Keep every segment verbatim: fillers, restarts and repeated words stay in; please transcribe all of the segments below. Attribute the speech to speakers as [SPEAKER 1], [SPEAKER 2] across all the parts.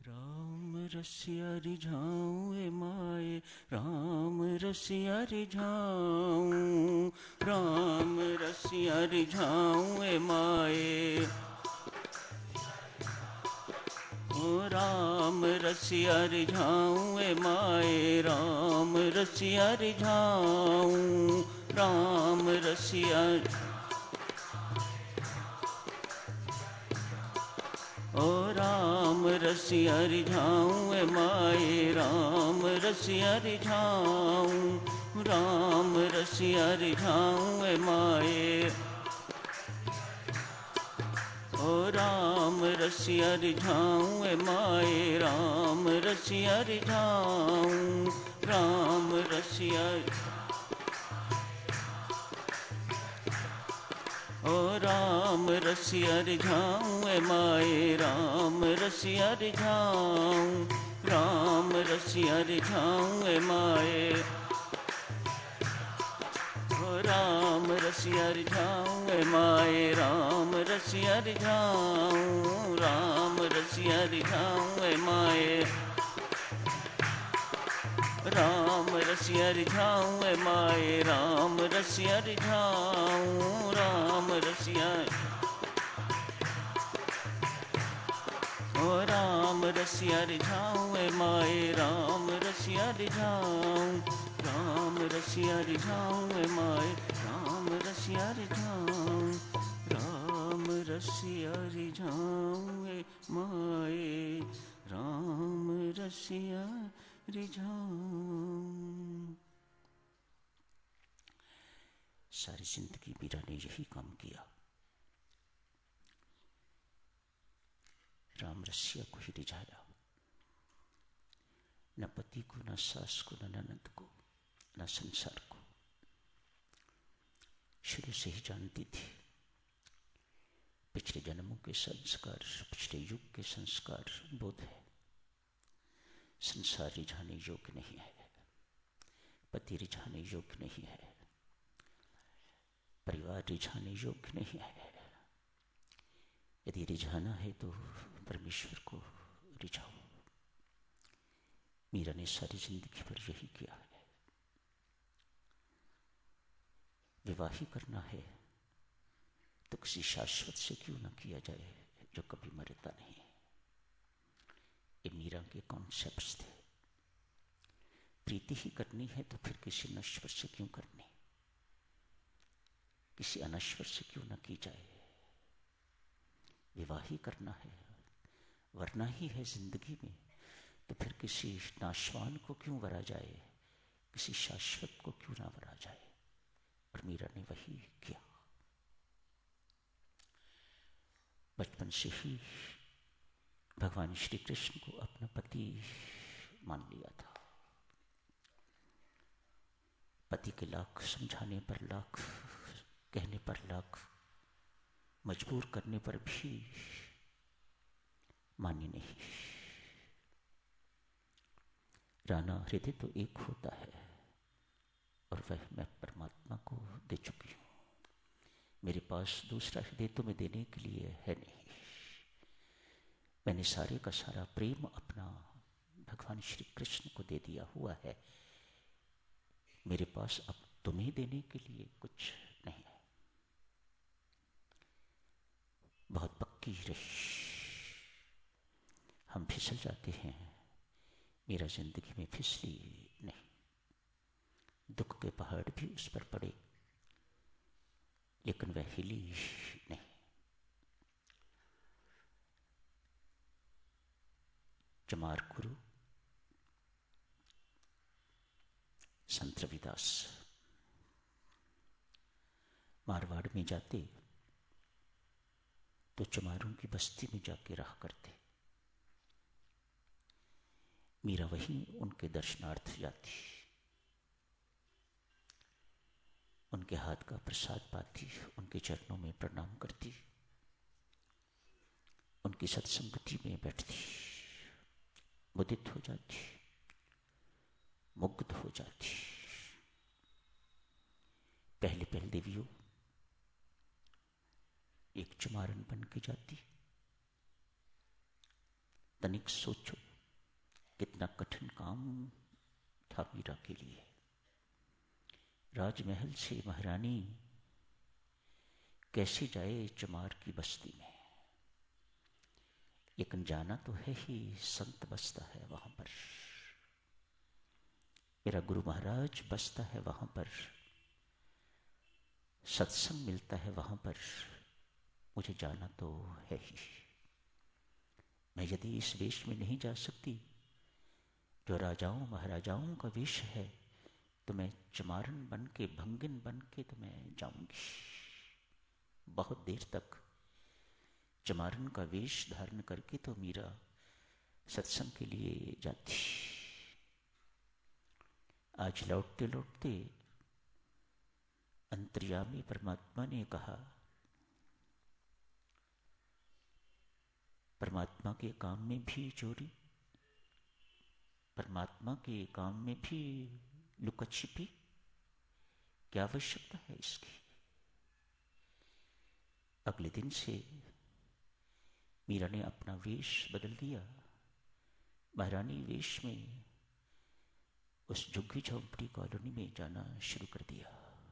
[SPEAKER 1] राम रसिया रिझाऊं ए माए, राम रसिया रिझाऊं, राम रसिया रिझाऊं ए माए। ओ राम रसिया रिझाऊं ए माए, राम रसिया रिझाऊं, राम रसिया। ओ राम रसिया रिझाऊं ए माए, राम रसिया रिझाऊं, राम रसिया रिझाऊं ए माए। ओ राम रसिया रिझाऊं ए माए, राम रसिया रिझाऊं, राम रसिया। ओ राम रसिया रिझाऊं ए माए, राम रसिया रिझाऊं, राम रसिया रिझाऊं ए माए। ओ राम रसिया रिझाऊं ए माए, राम रसिया रिझाऊं, राम रसिया रिझाऊं ए माए। राम रसिया रिझाऊं ए माए, राम रसिया रिझाऊं, राम रसिया। ओ राम रसिया रिझाऊं ए माए, राम रसिया रिझाऊं, राम रसिया रिझाऊं ए माए, राम रसिया रिझाऊं, राम रसिया रिझाऊं ए माए, राम रसिया रिझाऊं। सारी जिंदगी मीरा ने यही काम किया, राम रसिया को ही रिझाया। न पति को, न सास को, न ननद को, न संसार को। शुरू से ही जानती थी पिछले जन्मों के संस्कार, पिछले युग के संस्कार बोध है। संसार रिझाने योग्य नहीं है, पति रिझाने योग्य नहीं है, परिवार रिझाने योग्य नहीं है। यदि रिझाना है तो परमेश्वर को रिझाओ। मीरा ने सारी जिंदगी भर यही किया है। विवाह ही करना है तो किसी शाश्वत से क्यों ना किया जाए जो कभी मरता नहीं। ये मीरा के कॉन्सेप्ट्स थे। प्रीति ही करनी है तो फिर किसी नश्वर से क्यों करनी, किसी अनश्वर से क्यों ना की जाए। विवाह ही करना है, वरना ही है जिंदगी में, तो फिर किसी नाशवान को क्यों वरा जाए, किसी शाश्वत को क्यों ना वरा जाए। और मीरा ने वही किया। बचपन से ही भगवान श्री कृष्ण को अपना पति मान लिया था। पति के लाख समझाने पर, लाख कहने पर, लाख मजबूर करने पर भी मानी नहीं। राना हृदय तो एक होता है और वह मैं परमात्मा को दे चुकी हूं। मेरे पास दूसरा हृदय तो मैं देने के लिए है नहीं। मैंने सारे का सारा प्रेम अपना भगवान श्री कृष्ण को दे दिया हुआ है। मेरे पास अब तुम्हें देने के लिए कुछ नहीं है। बहुत पक्की रही, हम फिसल जाते हैं। मेरा जिंदगी में फिसली नहीं। दुख के पहाड़ भी उस पर पड़े लेकिन वह हिली नहीं। चमार गुरु संत रविदास मारवाड़ में जाते तो चमारों की बस्ती में जाके रहा करते। मीरा वहीं उनके दर्शनार्थ जाती, उनके हाथ का प्रसाद पाती, उनके चरणों में प्रणाम करती, उनकी सत्संगति में बैठती, मुदित हो जाती, मुग्ध हो जाती। पहले पहले देवियों एक चमारन बन के जाती, तनिक सोचो कितना कठिन काम था मीरा के लिए। राजमहल से महारानी कैसे जाए चमार की बस्ती में, लेकिन जाना तो है ही, संत बसता है वहां पर, मेरा गुरु महाराज बसता है वहां पर, सत्संग मिलता है वहां पर, मुझे जाना तो है ही। मैं यदि इस वेश में नहीं जा सकती जो राजाओं महाराजाओं का वेश है, तो मैं चमारन बन के, भंगिन बन के तो मैं जाऊंगी। बहुत देर तक चमारन का वेश धारण करके तो मीरा सत्संग के लिए जाती। आज लौटते लौटते अंतर्यामी परमात्मा ने कहा, परमात्मा के काम में भी चोरी, परमात्मा के काम में भी लुका छिपी, क्या आवश्यकता है इसकी। अगले दिन से मीरा ने अपना वेश बदल दिया, महारानी वेश में उस झुग्गी झोंपड़ी कॉलोनी में जाना शुरू कर दिया।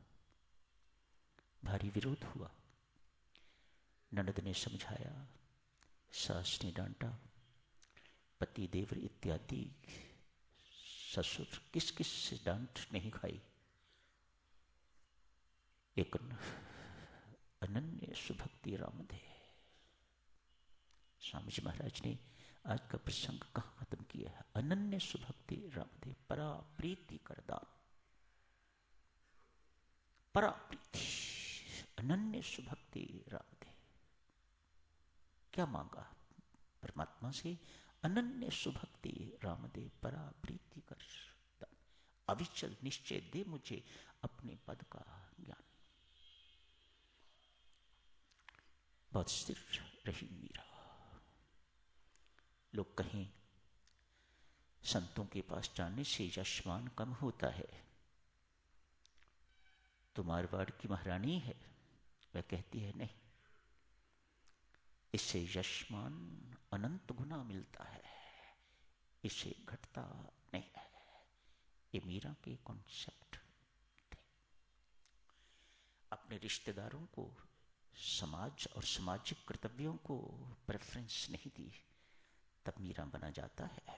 [SPEAKER 1] भारी विरोध हुआ, ननद ने समझाया, सास ने डांटा, पति देवर इत्यादि ससुर किस किस से डांट नहीं खाई, लेकिन अनन्य सुभक्ति रामदे। स्वामी जी महाराज ने आज का प्रसंग कहाँ खत्म किया है? अनन्य सुभक्ति रामदे, परा प्रीति करदान, परा प्रीति, अनन्य सुभक्ति रामदे। क्या मांगा परमात्मा से? अनन्य सुभक्ति रामदे, परा प्रीति कर दान, अविचल निश्चय दे मुझे अपने पद का ज्ञान। बहुत स्थिर रही मीरा। लोग कहें संतों के पास जाने से यशमान कम होता है, तो मारवाड़ की महारानी है, वह कहती है नहीं, इससे यशमान अनंत गुना मिलता है, इसे घटता नहीं है। ये मीरा के कॉन्सेप्ट थे। अपने रिश्तेदारों को, समाज और सामाजिक कर्तव्यों को प्रेफरेंस नहीं दी, तब मीरा बना जाता है।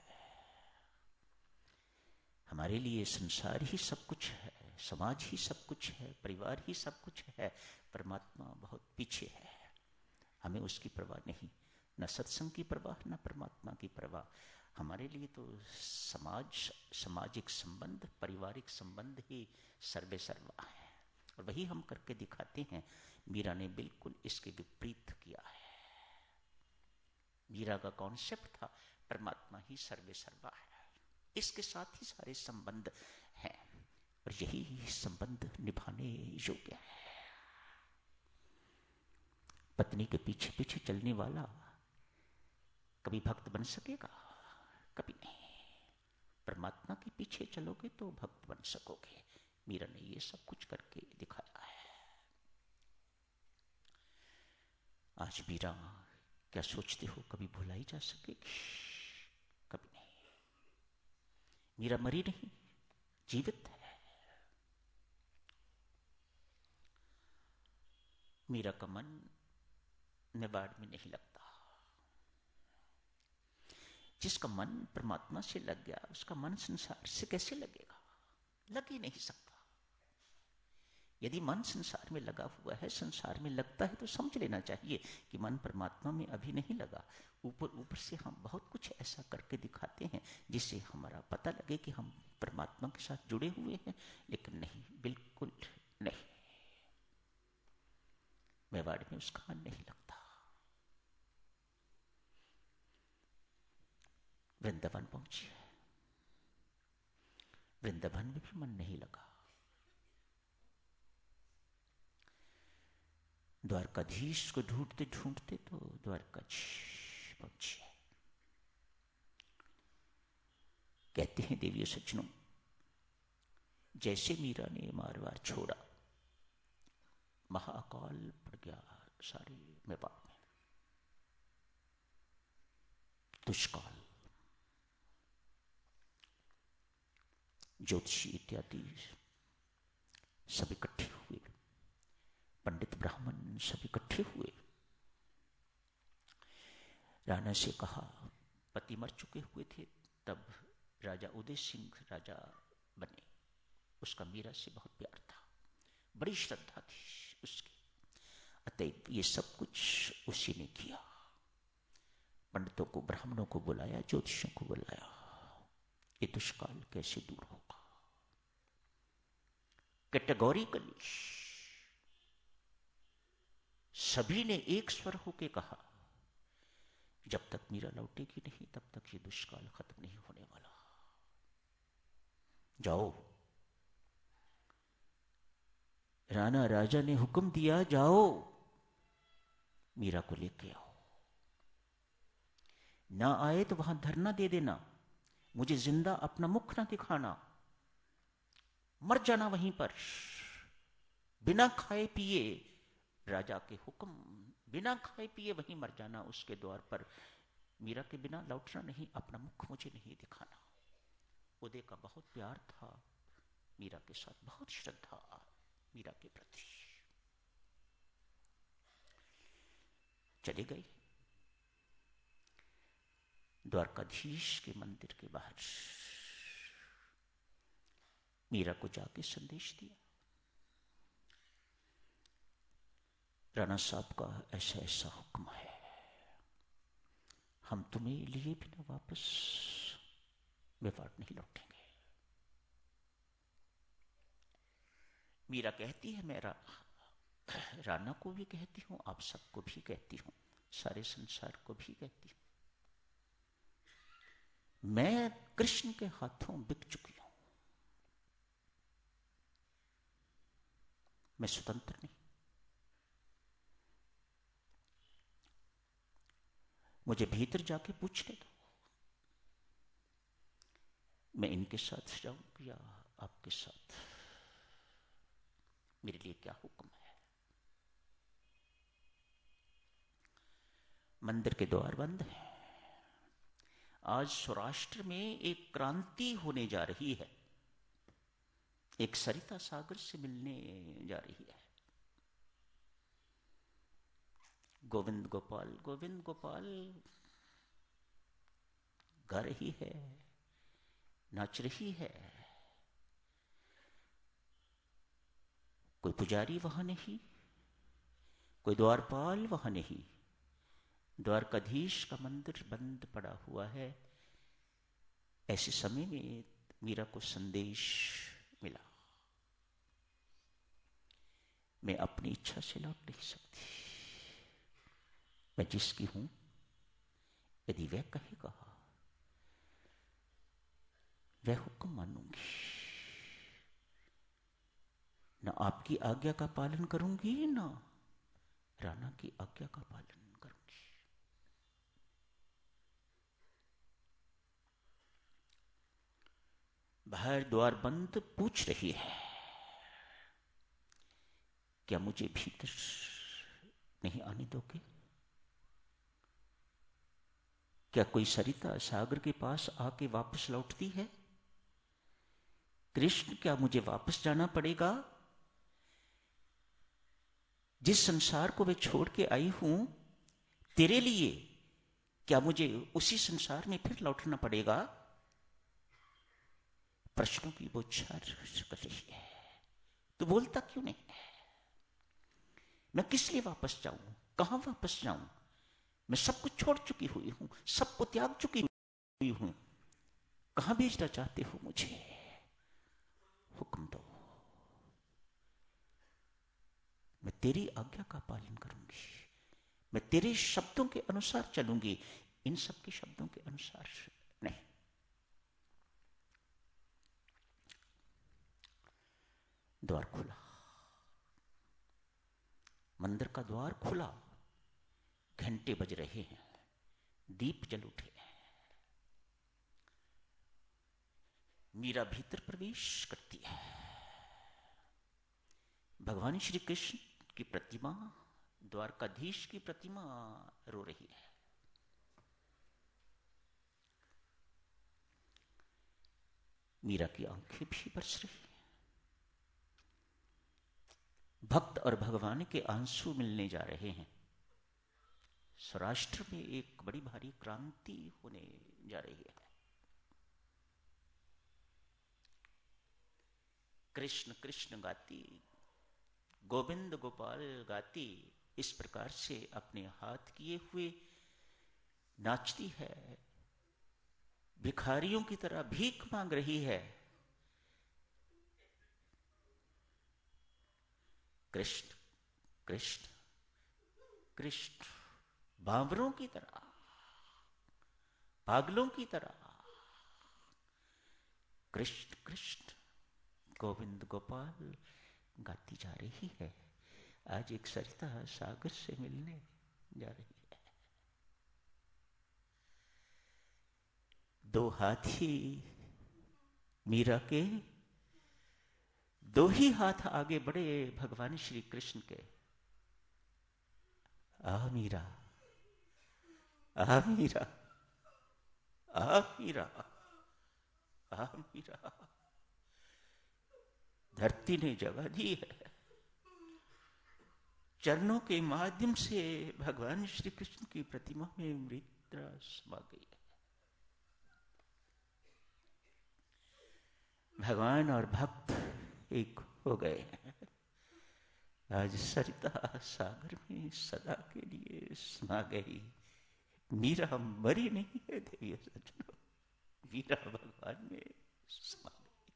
[SPEAKER 1] हमारे लिए संसार ही सब कुछ है, समाज ही सब कुछ है, परिवार ही सब कुछ है, परमात्मा बहुत पीछे है। हमें उसकी परवाह नहीं, न सत्संग की परवाह, न परमात्मा की परवाह। हमारे लिए तो समाज, सामाजिक संबंध, पारिवारिक संबंध ही सर्वे सर्वा है, और वही हम करके दिखाते हैं। मीरा ने बिल्कुल इसके विपरीत किया है। मीरा का कॉन्सेप्ट था परमात्मा ही सर्वे सर्वा है, इसके साथ ही सारे संबंध हैं, और यही संबंध निभाने योग्य है। पत्नी के पीछे पीछे चलने वाला कभी भक्त बन सकेगा? कभी नहीं। परमात्मा के पीछे चलोगे तो भक्त बन सकोगे। मीरा ने ये सब कुछ करके दिखाया है। आज मीरा क्या सोचते हो, कभी भुलाई जा सकेगी? कभी नहीं। मीरा मरी नहीं, जीवित है। मीरा का मन निवाड़ में नहीं लगता। जिसका मन परमात्मा से लग गया, उसका मन संसार से कैसे लगेगा? लग ही नहीं सकता। यदि मन संसार में लगा हुआ है, संसार में लगता है, तो समझ लेना चाहिए कि मन परमात्मा में अभी नहीं लगा। ऊपर ऊपर से हम बहुत कुछ ऐसा करके दिखाते हैं जिससे हमारा पता लगे कि हम परमात्मा के साथ जुड़े हुए हैं, लेकिन नहीं, बिल्कुल नहीं। मेवाड़ में उसका मन नहीं लगता। वृंदावन पहुंची है, वृंदावन में भी मन नहीं लगा। द्वारकाधीश को ढूंढते ढूंढते तो द्वारकाधीश पहुंची है। कहते हैं देवी सज्जनों, जैसे मीरा ने मारवाड़ छोड़ा, महाकाल पड़ गया सारे मेवाड़ में। दुष्काल, ज्योतिषी इत्यादि सब इकट्ठे हुए, पंडित ब्राह्मण सब इकट्ठे हुए। राणा से कहा, पति मर चुके हुए थे तब राजा उदय सिंह राजा बने, उसका मीरा से बहुत प्यार था, बड़ी श्रद्धा थी उसकी, अतएव ये सब कुछ उसी ने किया। पंडितों को, ब्राह्मणों को बुलाया, ज्योतिषियों को बुलाया, ये दुष्काल कैसे दूर होगा। कैटेगोरिकली सभी ने एक स्वर होकर कहा, जब तक मीरा लौटेगी नहीं तब तक ये दुष्काल खत्म नहीं होने वाला। जाओ, राणा राजा ने हुक्म दिया, जाओ मीरा को लेके आओ। ना आए तो वहां धरना दे देना, मुझे जिंदा अपना मुख ना दिखाना, मर जाना वहीं पर, बिना खाए पिए, राजा के हुक्म, बिना खाए पिए वहीं मर जाना उसके द्वार पर। मीरा के बिना लौटना नहीं, अपना मुख मुझे नहीं दिखाना। उदय का बहुत प्यार था मीरा के साथ, बहुत श्रद्धा मीरा के प्रति। चले गए द्वारकाधीश के मंदिर के बाहर, मीरा को जाके संदेश दिया, राणा साहब का ऐसा ऐसा हुक्म है, हम तुम्हें लिए बिना वापस मेवाड़ नहीं लौटेंगे। मीरा कहती है, मैं रा, राणा को भी कहती हूं, आप सबको भी कहती हूं, सारे संसार को भी कहती हूं, मैं कृष्ण के हाथों बिक चुकी हूं, मैं स्वतंत्र नहीं। मुझे भीतर जाके पूछने दो, मैं इनके साथ जाऊं या आपके साथ, मेरे लिए क्या हुक्म है। मंदिर के द्वार बंद हैं। आज सौराष्ट्र में एक क्रांति होने जा रही है, एक सरिता सागर से मिलने जा रही है। गोविंद गोपाल गोविंद गोपाल गा रही है, नाच रही है, कोई पुजारी वहां नहीं, कोई द्वारपाल वहां नहीं, द्वारकाधीश का मंदिर बंद पड़ा हुआ है। ऐसे समय में मीरा को संदेश मिला, मैं अपनी इच्छा से लौट नहीं सकती, मैं जिसकी हूं, यदि वह कहेगा वह हुक्म मानूंगी, ना आपकी आज्ञा का पालन करूंगी, ना राणा की आज्ञा का पालन करूंगी। बाहर द्वार बंद पूछ रही है, क्या मुझे भीतर नहीं आने दोगे? क्या कोई सरिता सागर के पास आके वापस लौटती है? कृष्ण, क्या मुझे वापस जाना पड़ेगा? जिस संसार को मैं छोड़ के आई हूं तेरे लिए, क्या मुझे उसी संसार में फिर लौटना पड़ेगा? प्रश्नों की बौछार कर रही है। तो बोलता क्यों नहीं है? मैं किस लिए वापस जाऊं? कहां वापस जाऊं? मैं सब कुछ छोड़ चुकी हुई हूं, सबको त्याग चुकी हुई हूं, कहां भेजना चाहते हो मुझे? हुक्म दो, मैं तेरी आज्ञा का पालन करूंगी, मैं तेरे शब्दों के अनुसार चलूंगी, इन सब के शब्दों के अनुसार नहीं। द्वार खुला, मंदिर का द्वार खुला, घंटे बज रहे हैं, दीप जल उठे हैं। मीरा भीतर प्रवेश करती है। भगवान श्री कृष्ण की प्रतिमा, द्वारकाधीश की प्रतिमा रो रही है। मीरा की आंखें भी बरस रही। भक्त और भगवान के आंसू मिलने जा रहे हैं। सौराष्ट्र में एक बड़ी भारी क्रांति होने जा रही है। कृष्ण कृष्ण गाती, गोविंद गोपाल गाती, इस प्रकार से अपने हाथ किए हुए नाचती है। भिखारियों की तरह भीख मांग रही है। कृष्ण कृष्ण कृष्ण, बावरों की तरह, पागलों की तरह कृष्ण कृष्ण गोविंद गोपाल गाती जा रही है। आज एक सरिता सागर से मिलने जा रही है। दो हाथी मीरा के, दो ही हाथ आगे बढ़े भगवान श्री कृष्ण के। आ मीरा, आ मीरा, आ मीरा, आ मीरा। धरती ने जगह दी है। चरणों के माध्यम से भगवान श्री कृष्ण की प्रतिमा में मृत्रा समा गई है। भगवान और भक्त एक हो गए हैं। आज सरिता सागर में सदा के लिए समा गई। मीरा मरी नहीं है देवी सज्जनों, मीरा भगवान में समा गई।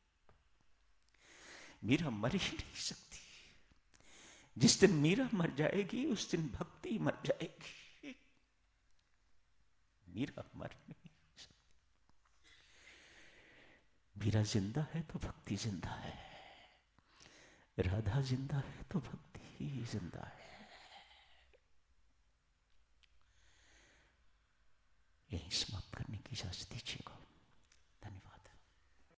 [SPEAKER 1] मीरा मर ही नहीं सकती। जिस दिन मीरा मर जाएगी उस दिन भक्ति मर जाएगी। मीरा मर नहीं सकती। मीरा जिंदा है तो भक्ति जिंदा है, राधा जिंदा है तो भक्ति जिंदा है। यही समाप्त करने की इजाजत दीजिए।